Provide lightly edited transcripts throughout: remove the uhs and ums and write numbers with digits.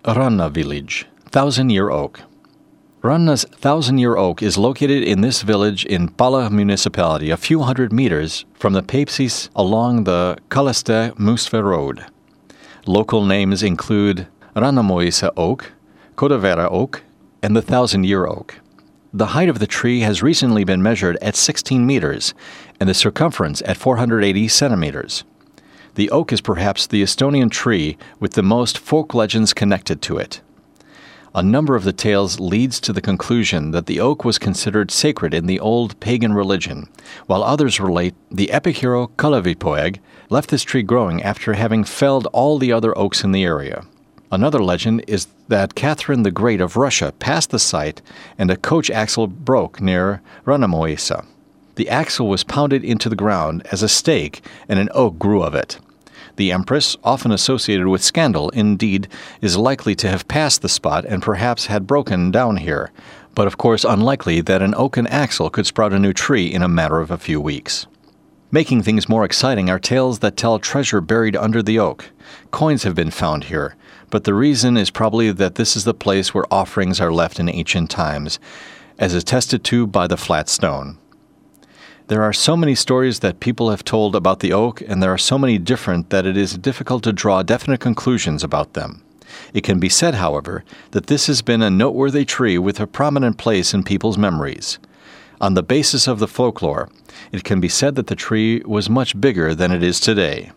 Ranna village, Thousand-Year Oak. Ranna's Thousand-Year Oak is located in this village in Pala municipality, a few hundred meters from the Peipsis along the Kalleste-Muste Road. Local names include Rannamoisa Oak, Kodavera Oak, and the Thousand-Year Oak. The height of the tree has recently been measured at 16 meters and the circumference at 480 centimeters. The oak is perhaps the Estonian tree with the most folk legends connected to it. A number of the tales leads to the conclusion that the oak was considered sacred in the old pagan religion, while others relate the epic hero Kalevipoeg left this tree growing after having felled all the other oaks in the area. Another legend is that Catherine the Great of Russia passed the site and a coach axle broke near Rannamoisa. The axle was pounded into the ground as a stake and an oak grew of it. The empress, often associated with scandal, indeed, is likely to have passed the spot and perhaps had broken down here, but of course unlikely that an oaken axle could sprout a new tree in a matter of a few weeks. Making things more exciting are tales that tell treasure buried under the oak. Coins have been found here, but the reason is probably that this is the place where offerings are left in ancient times, as attested to by the flat stone. There are so many stories that people have told about the oak, and there are so many different that it is difficult to draw definite conclusions about them. It can be said, however, that this has been a noteworthy tree with a prominent place in people's memories. On the basis of the folklore, it can be said that the tree was much bigger than it is today.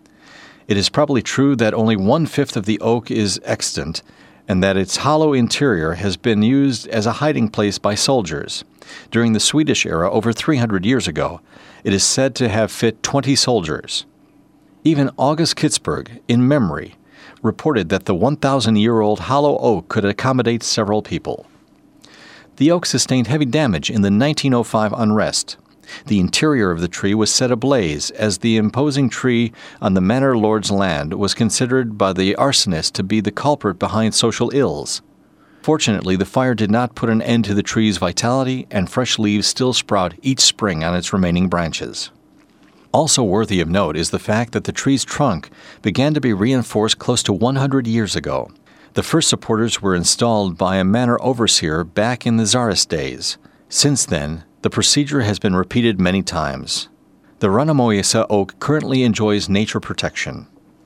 It is probably true that only 1/5 of the oak is extant, and that its hollow interior has been used as a hiding place by soldiers. During the Swedish era over 300 years ago, it is said to have fit 20 soldiers. Even August Kitzberg, in memory, reported that the 1,000-year-old hollow oak could accommodate several people. The oak sustained heavy damage in the 1905 unrest. The interior of the tree was set ablaze, as the imposing tree on the manor lord's land was considered by the arsonist to be the culprit behind social ills. Fortunately, the fire did not put an end to the tree's vitality, and fresh leaves still sprout each spring on its remaining branches. Also worthy of note is the fact that the tree's trunk began to be reinforced close to 100 years ago. The first supporters were installed by a manor overseer back in the Tsarist days. Since then, the procedure has been repeated many times. The Rannamoisa oak currently enjoys nature protection.